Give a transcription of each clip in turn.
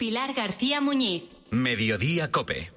Pilar García Muñiz. Mediodía COPE.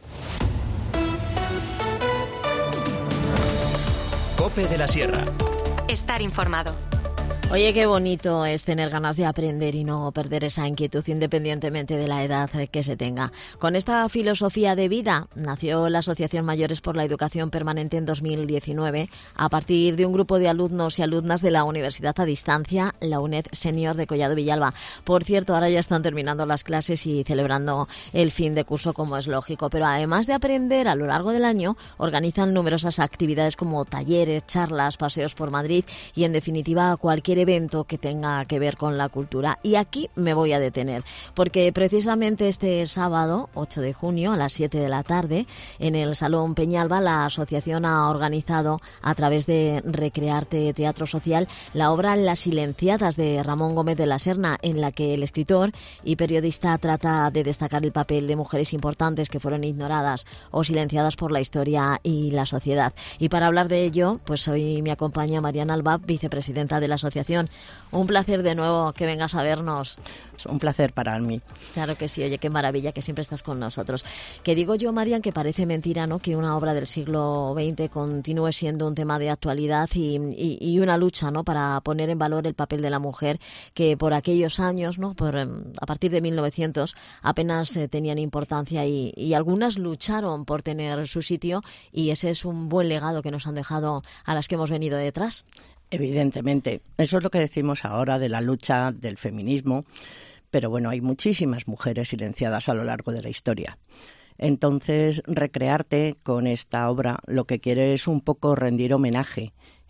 COPE de la Sierra. Estar informado. Oye, qué bonito es tener ganas de aprender y no perder esa inquietud independientemente de la edad que se tenga. Con esta filosofía de vida nació la Asociación Mayores por la Educación Permanente en 2019 a partir de un grupo de alumnos y alumnas de la Universidad a Distancia, la UNED Senior de Collado Villalba. Por cierto, ahora ya están terminando las clases y celebrando el fin de curso, como es lógico. Pero además de aprender a lo largo del año, organizan numerosas actividades como talleres, charlas, paseos por Madrid y, en definitiva, cualquier evento que tenga que ver con la cultura. Y aquí me voy a detener, porque precisamente este sábado, 8 de junio, a las 7 de la tarde, en el Salón Peñalba, la asociación ha organizado, a través de Recrearte Teatro Social, la obra Las Silenciadas de Ramón Gómez de la Serna, en la que el escritor y periodista trata de destacar el papel de mujeres importantes que fueron ignoradas o silenciadas por la historia y la sociedad. Y para hablar de ello, pues hoy me acompaña Mariana Alba, vicepresidenta de la asociación. Un placer de nuevo que vengas a vernos. Un placer para mí. Claro que sí, oye, qué maravilla que siempre estás con nosotros. Que digo yo, Marian, que parece mentira, ¿no?, que una obra del siglo XX continúe siendo un tema de actualidad y una lucha, ¿no?, para poner en valor el papel de la mujer, que por aquellos años, ¿no?, a partir de 1900, apenas tenían importancia y algunas lucharon por tener su sitio, y ese es un buen legado que nos han dejado a las que hemos venido detrás. Evidentemente, eso es lo que decimos ahora de la lucha del feminismo, pero bueno, hay muchísimas mujeres silenciadas a lo largo de la historia. Entonces, Recrearte con esta obra lo que quiere es un poco rendir homenaje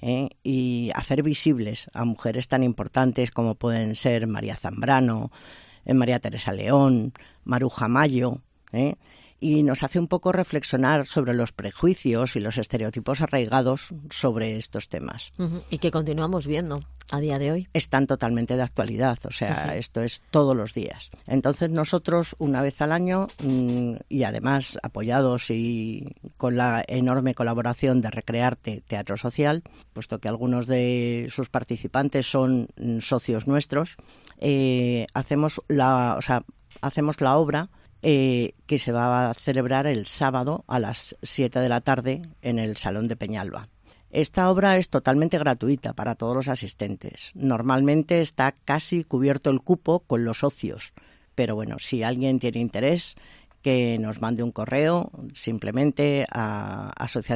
y hacer visibles a mujeres tan importantes como pueden ser María Zambrano, María Teresa León, Maruja Mayo, y nos hace un poco reflexionar sobre los prejuicios y los estereotipos arraigados sobre estos temas. Y que continuamos viendo a día de hoy. Están totalmente de actualidad, o sea, Sí. Esto es todos los días. Entonces nosotros, una vez al año, y además apoyados y con la enorme colaboración de Recrearte Teatro Social, puesto que algunos de sus participantes son socios nuestros, hacemos la obra que se va a celebrar el sábado a las 7 de la tarde en el Salón de Peñalba. Esta obra es totalmente gratuita para todos los asistentes. Normalmente está casi cubierto el cupo con los socios, pero bueno, si alguien tiene interés, que nos mande un correo simplemente a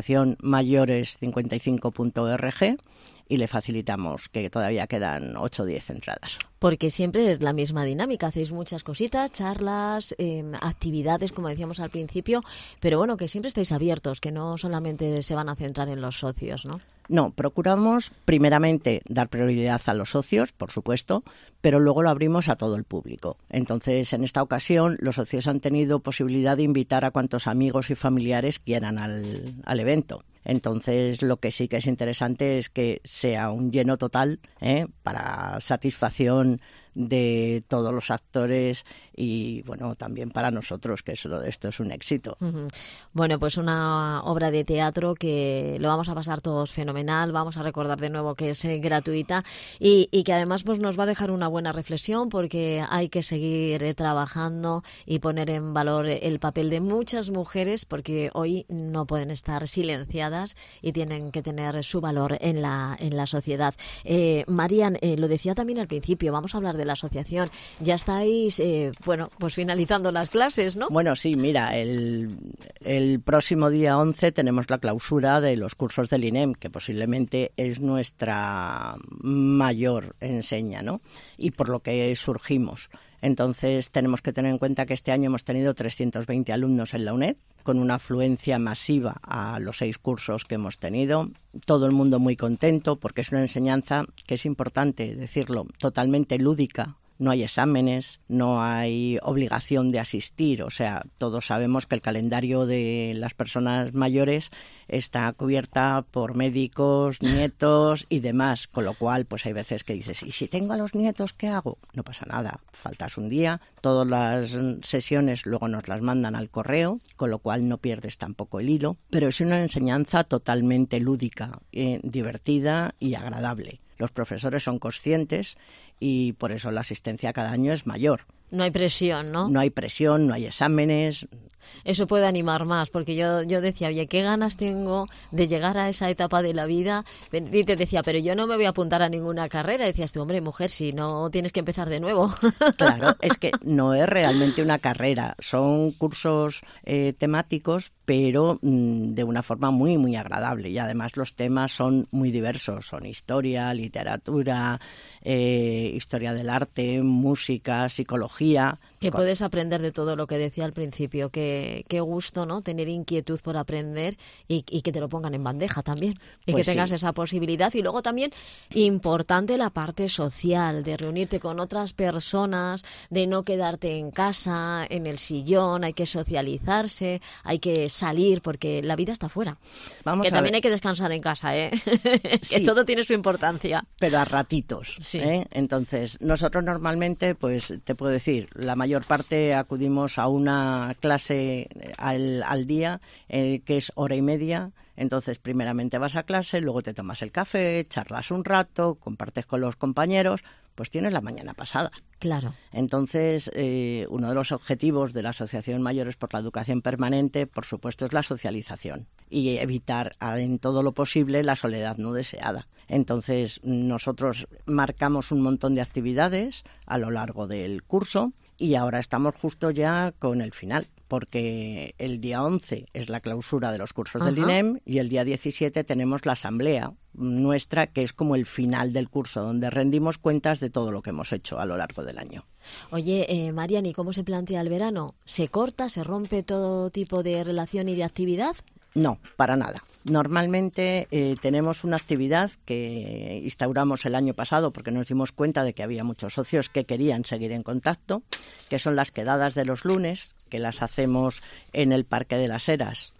asociacionmayores55.org y le facilitamos, que todavía quedan 8 o 10 entradas. Porque siempre es la misma dinámica, hacéis muchas cositas, charlas, actividades, como decíamos al principio, pero bueno, que siempre estáis abiertos, que no solamente se van a centrar en los socios, ¿no? No, procuramos primeramente dar prioridad a los socios, por supuesto, pero luego lo abrimos a todo el público. Entonces, en esta ocasión, los socios han tenido posibilidad de invitar a cuantos amigos y familiares quieran al evento. Entonces, lo que sí que es interesante es que sea un lleno total, para satisfacción de todos los actores y, bueno, también para nosotros, que esto es un éxito. Bueno, pues una obra de teatro que lo vamos a pasar todos fenomenal. Vamos a recordar de nuevo que es gratuita y que además pues nos va a dejar una buena reflexión, porque hay que seguir trabajando y poner en valor el papel de muchas mujeres, porque hoy no pueden estar silenciadas y tienen que tener su valor en la sociedad. Marian, lo decía también al principio, vamos a hablar de la asociación. Ya estáis, pues finalizando las clases, ¿no? Bueno, sí, mira, el próximo día 11 tenemos la clausura de los cursos del INEM, que posiblemente es nuestra mayor enseña, ¿no? Y por lo que surgimos. Entonces tenemos que tener en cuenta que este año hemos tenido 320 alumnos en la UNED, con una afluencia masiva a los 6 cursos que hemos tenido. Todo el mundo muy contento, porque es una enseñanza que es importante decirlo, totalmente lúdica. No hay exámenes, no hay obligación de asistir, o sea, todos sabemos que el calendario de las personas mayores está cubierta por médicos, nietos y demás, con lo cual pues hay veces que dices, ¿y si tengo a los nietos qué hago? No pasa nada, faltas un día, todas las sesiones luego nos las mandan al correo, con lo cual no pierdes tampoco el hilo, pero es una enseñanza totalmente lúdica, divertida y agradable. Los profesores son conscientes y por eso la asistencia cada año es mayor. No hay presión, ¿no? No hay presión, no hay exámenes. Eso puede animar más, porque yo decía, oye, qué ganas tengo de llegar a esa etapa de la vida. Y te decía, pero yo no me voy a apuntar a ninguna carrera. Decías tú, hombre, mujer, si no tienes que empezar de nuevo. Claro, es que no es realmente una carrera, son cursos temáticos, pero de una forma muy, muy agradable. Y además los temas son muy diversos, son historia, literatura, historia del arte, música, psicología. Que puedes aprender de todo lo que decía al principio, qué gusto, ¿no? Tener inquietud por aprender y que te lo pongan en bandeja también. Y pues que tengas sí. esa posibilidad. Y luego también importante la parte social, de reunirte con otras personas, de no quedarte en casa, en el sillón, hay que socializarse, hay que salir, porque la vida está fuera. Vamos que a también ver. hay que descansar en casa, ¿eh? Sí. Que todo tiene su importancia. Pero a ratitos. Sí. Entonces, nosotros normalmente, pues te puedo decir, la mayor parte acudimos a una clase al día, que es hora y media. Entonces, primeramente vas a clase, luego te tomas el café, charlas un rato, compartes con los compañeros, pues tienes la mañana pasada. Claro. Entonces, uno de los objetivos de la Asociación Mayores por la Educación Permanente, por supuesto, es la socialización y evitar en todo lo posible la soledad no deseada. Entonces, nosotros marcamos un montón de actividades a lo largo del curso y ahora estamos justo ya con el final, porque el día 11 es la clausura de los cursos del INEM y el día 17 tenemos la asamblea nuestra, que es como el final del curso, donde rendimos cuentas de todo lo que hemos hecho a lo largo del año. Oye, Marian, ¿y cómo se plantea el verano? ¿Se corta, se rompe todo tipo de relación y de actividad? No, para nada. Normalmente tenemos una actividad que instauramos el año pasado porque nos dimos cuenta de que había muchos socios que querían seguir en contacto, que son las quedadas de los lunes, que las hacemos en el Parque de las Heras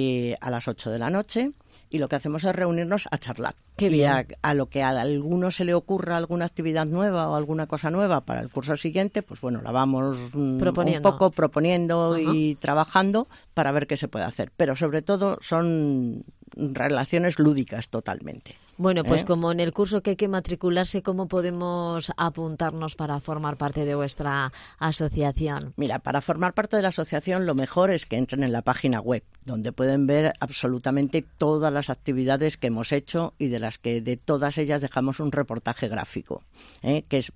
a las 8 de la noche. Y lo que hacemos es reunirnos a charlar. Qué bien. Y a lo que a alguno se le ocurra alguna actividad nueva o alguna cosa nueva para el curso siguiente, pues bueno, la vamos un poco proponiendo y trabajando para ver qué se puede hacer. Pero sobre todo son relaciones lúdicas totalmente. Bueno, pues como en el curso que hay que matricularse, ¿cómo podemos apuntarnos para formar parte de vuestra asociación? Mira, para formar parte de la asociación lo mejor es que entren en la página web, donde pueden ver absolutamente todas las actividades que hemos hecho y de todas ellas dejamos un reportaje gráfico, que es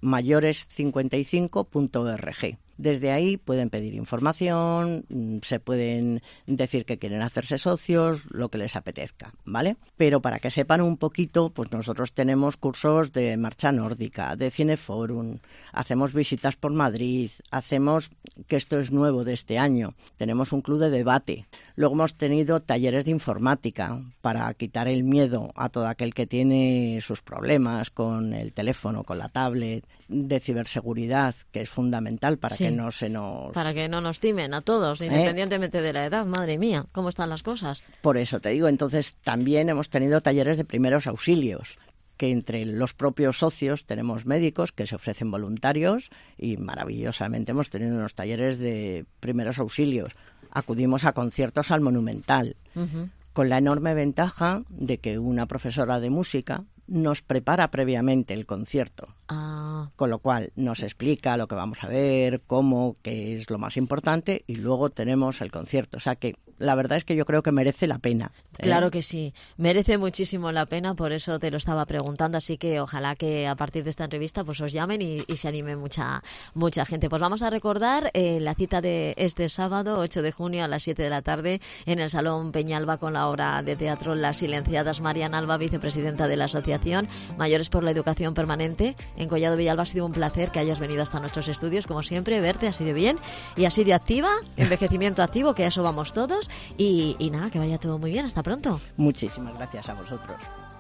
mayores55.org. Desde ahí pueden pedir información, se pueden decir que quieren hacerse socios, lo que les apetezca, ¿vale? Pero para que sepan un poquito, pues nosotros tenemos cursos de marcha nórdica, de cineforum, hacemos visitas por Madrid, hacemos, que esto es nuevo de este año, tenemos un club de debate, luego hemos tenido talleres de informática para quitar el miedo a todo aquel que tiene sus problemas con el teléfono, con la tablet, de ciberseguridad, que es fundamental para que no se nos... Para que no nos timen a todos, independientemente de la edad. Madre mía, ¿cómo están las cosas? Por eso te digo, entonces también hemos tenido talleres de primeros auxilios, que entre los propios socios tenemos médicos que se ofrecen voluntarios y maravillosamente hemos tenido unos talleres de primeros auxilios. Acudimos a conciertos al Monumental, con la enorme ventaja de que una profesora de música nos prepara previamente el concierto. Con lo cual nos explica lo que vamos a ver, cómo, qué es lo más importante y luego tenemos el concierto. O sea que la verdad es que yo creo que merece la pena. Claro que sí, merece muchísimo la pena, por eso te lo estaba preguntando, así que ojalá que a partir de esta entrevista pues os llamen y se anime mucha gente. Pues vamos a recordar la cita de este sábado, 8 de junio a las 7 de la tarde en el Salón Peñalba con la obra de teatro Las Silenciadas. Marian Alba, vicepresidenta de la Asociación Mayores por la Educación Permanente en Collado Villalba. Ha sido un placer que hayas venido hasta nuestros estudios, como siempre, verte así de bien y así de activa, envejecimiento activo, que a eso vamos todos. Y nada, que vaya todo muy bien. Hasta pronto. Muchísimas gracias a vosotros.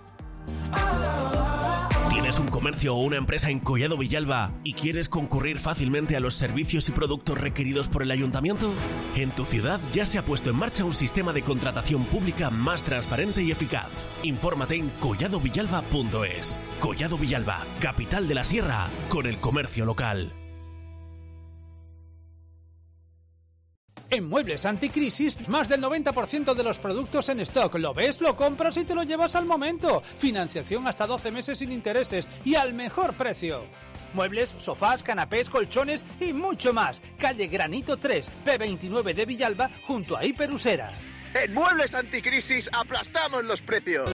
¿Tienes un comercio o una empresa en Collado Villalba y quieres concurrir fácilmente a los servicios y productos requeridos por el ayuntamiento? En tu ciudad ya se ha puesto en marcha un sistema de contratación pública más transparente y eficaz. Infórmate en colladovillalba.es. Collado Villalba, capital de la Sierra, con el comercio local. En Muebles Anticrisis, más del 90% de los productos en stock. ¿Lo ves? Lo compras y te lo llevas al momento. Financiación hasta 12 meses sin intereses y al mejor precio. Muebles, sofás, canapés, colchones y mucho más. Calle Granito 3, P29 de Villalba, junto a Hiperusera. En Muebles Anticrisis aplastamos los precios.